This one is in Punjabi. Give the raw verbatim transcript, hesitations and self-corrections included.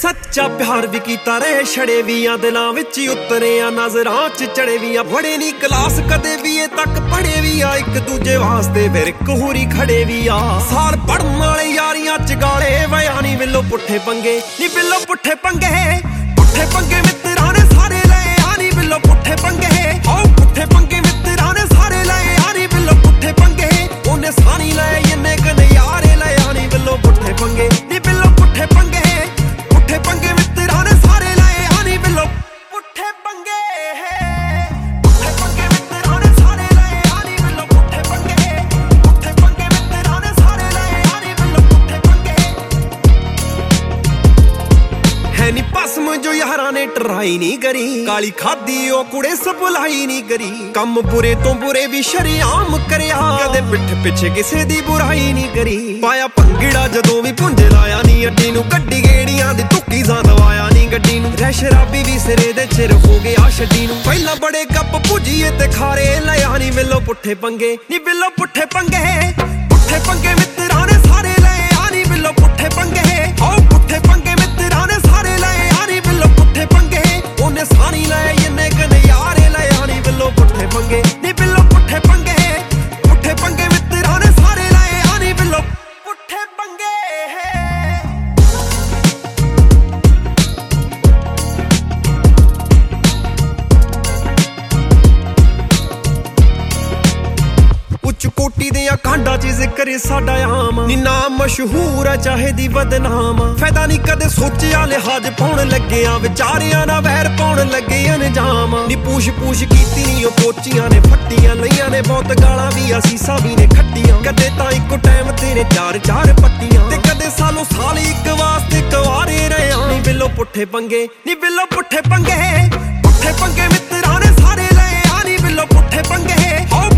ਸੱਚਾ ਪਿਆਰ ਵੀ ਕੀਤਾ ਰੇ ਛੜੇ ਵੀ ਆ ਦਿਲਾਂ ਵਿੱਚ ਉਤਰੇ ਆ ਨਜ਼ਰਾਂ ਚ ਚੜੇ ਵੀ ਆ ਬੜੇ ਨਹੀਂ ਕਲਾਸ ਕਦੇ ਵੀ ਇਹ ਤੱਕ ਪੜੇ ਵੀ ਆ ਇੱਕ ਦੂਜੇ ਵਾਸਤੇ ਫਿਰ ਇੱਕ ਹੋਰੀ ਖੜੇ ਵੀ ਆ ਸਾਲ ਪੜਨ ਵਾਲੇ ਯਾਰੀਆਂ ਚ ਗਾਲੇ ਵਿਆ ਨੀ ਬਿੱਲੋ ਪੁੱਠੇ ਪੰਗੇ ਨੀ ਬਿੱਲੋ ਪੁੱਠੇ ਪੰਗੇ ਪੁੱਠੇ ਪੰਗੇ ਮਿੱਤਰਾਂ ਨੇ ਸਾਰੇ ਲਏ ਆ ਨੀ ਬਿੱਲੋ ਪੁੱਠੇ ਪੰਗੇ ਹੋ ਪੁੱਠੇ ਪੰਗੇ ਮਿੱਤਰਾਂ ਨੇ ਸਾਰੇ ਲਏ ਆ ਨੀ ਬਿੱਲੋ ਪੁੱਠੇ ਪੰਗੇ ਉਹਨੇ ਸਾਨੀ ਲਏ ਇੰਨੇ ਕ ਨਜ਼ਾਰੇ ਲਏ ਆ ਨੀ ਬਿੱਲੋ ਪੁੱਠੇ ਪੰਗੇ ਨੀ ਬਿੱਲੋ ਪੁੱਠੇ ਪੰਗੇ ਪੁੱਠੇ ਪੰਗੇ ਮਿੱਤਰਾਂ ਨੇ ਸਾਰੇ ਲਏ ਆ ਨੀ ਬਿੱਲੋ ਪੁੱਠੇ ਪੰਗੇ ਪੁੱਠੇ ਪੰਗੇ ਮਿੱਤਰਾਂ ਨੇ ਸਾਰੇ ਲਏ ਆ ਨੀ ਬਿੱਲੋ ਪੁੱਠੇ ਪੰਗੇ ਪੁੱਠੇ ਪੰਗੇ ਮਿੱਤਰਾਂ ਨੇ ਸਾਰੇ ਲਏ ਆ ਨੀ ਬਿੱਲੋ ਪੁੱਠੇ ਪੰਗੇ ਹੈ ਨੀ ਪਸਮ ਜੋ ਯਾਰਾਂ ਨੇ ਟਰਾਈ ਨਹੀਂ ਕਰੀ ਕਾਲੀ ਖਾਦੀ ਉਹ ਕੁੜੇ ਸਪਲਾਈ ਨਹੀਂ ਕਰੀ ਕੰਮ ਬੁਰੇ ਤੋਂ ਬੁਰੇ ਵੀ ਸ਼ਰੀਆਮ ਕਰਿਆ ਕਦੇ ਪਿੱਠ ਪਿੱਛੇ ਕਿਸੇ ਦੀ ਬੁਰਾਈ ਨਹੀਂ ਕਰੀ ਪਾਇਆ ਭੰਗੜਾ ਜਦੋਂ ਵੀ ਪੁੰਜੇ ਲਾਇਆ ਨੀ ਅੱਡੀ ਨੂੰ ਗੱਡੀ ਗੇੜੀਆਂ ਦੀ ਤੁੱਕੀ ਜਾਂ ਦਵਾਇਆ ਨੀ ਗੱਡੀ ਨੂੰ ਰਹਿ ਸ਼ਰਾਬੀ ਵੀ ਸਿਰੇ ਦੇ ਚਿਰ ਹੋ ਗਿਆ ਛੱਡੀ ਨੂੰ ਪਹਿਲਾਂ ਬੜੇ ਕੱਪ ਭੁਜੀਏ ਤੇ ਖਾਰੇ ਲਿਆ ਨੀ ਬਿੱਲੋ ਪੁੱਠੇ ਪੰਗੇ ਨੀ ਬਿੱਲੋ ਪੁੱਠੇ ਪੰਗੇ ਪੁੱਠੇ ਪੰਗੇ ਮਿੱਤਰਾਂ ਨੇ ਸਾਰੇ ਲਏ ਆ ਨੀ ਬਿੱਲੋ ਪੁੱਠੇ ਪੰਗੇ ਹੋ ਪੁੱਠੇ ਪੰਗੇ ਮਿੱਤਰਾਂ ਨੇ ਸਾਰੇ ਲਏ ਆ ਨੀ ਬਿੱਲੋ ਪੁੱਠੇ ਪੰਗੇ ਉਹਨੇ ਸਾਨੀ ਲਏ ਇੰਨੇ ਕ ਨਜ਼ਾਰੇ ਲਏ ਆ ਨੀ ਬਿੱਲੋ ਪੁੱਠੇ ਪੰਗੇ ਨੀ ਬਿੱਲੋ ਪੁੱਠੇ ਪੰਗੇ ਪੁੱਠੇ ਪੰਗੇ ਮਿੱਤਰਾਂ ਨੇ ਸਾਰੇ ਲਏ ਆ ਨੀ ਬਿੱਲੋ ਪੁੱਠੇ ਪੰਗੇ ਉੱਚ ਕੋਟੀ ਦੇ ਕਾਂਡਾਂ ਚ ਜ਼ਿਕਰ ਸਾਡਾ ਆਮ ਨੀ ਨਾਮ ਮਸ਼ਹੂਰ ਆ ਚਾਹੇ ਦੀ ਬਦਨਾਮ ਫਾਇਦਾ ਨਹੀਂ ਕਦੇ ਸੋਚਿਆ ਲਿਹਾਜ਼ ਪਾਉਣ ਲੱਗਿਆ ਵਿਚਾਰਿਆਂ ਨਾਲ ਵਹਿਰ ਪਾਉਣ ਲੱਗੇ ਅਨਜਾਮ ਨੀ ਪੂਛ ਪੂਛ ਕੀਤੀ ਨੀ ਉਹ ਪੋਚੀਆਂ ਨੇ ਫੱਟੀਆਂ ਲਈਆਂ ਨੇ ਬਹੁਤ ਗਾਲਾਂ ਵੀ ਅਸੀਸਾਂ ਵੀ ਨੇ ਖੱਟੀਆਂ ਕਦੇ ਤਾਂ ਇੱਕੋ ਟਾਈਮ ਤੇਰੇ ਚਾਰ ਚਾਰ ਪੱਟੀਆਂ ਤੇ ਕਦੇ ਸਾਲੋਂ ਸਾਲ ਇੱਕ ਵਾਸਤੇ ਕੁਆਰੇ ਰਹਿਆ ਨੀ ਬਿੱਲੋ ਪੁੱਠੇ ਪੰਗੇ ਨੀ ਬਿੱਲੋ ਪੁੱਠੇ ਪੰਗੇ ਪੁੱਠੇ ਪੰਗੇ ਮਿੱਤਰਾਂ ਨੇ ਸਾਰੇ ਲਏ ਆ ਨੀ ਬਿੱਲੋ ਪੁੱਠੇ ਪੰਗੇ ਹੋ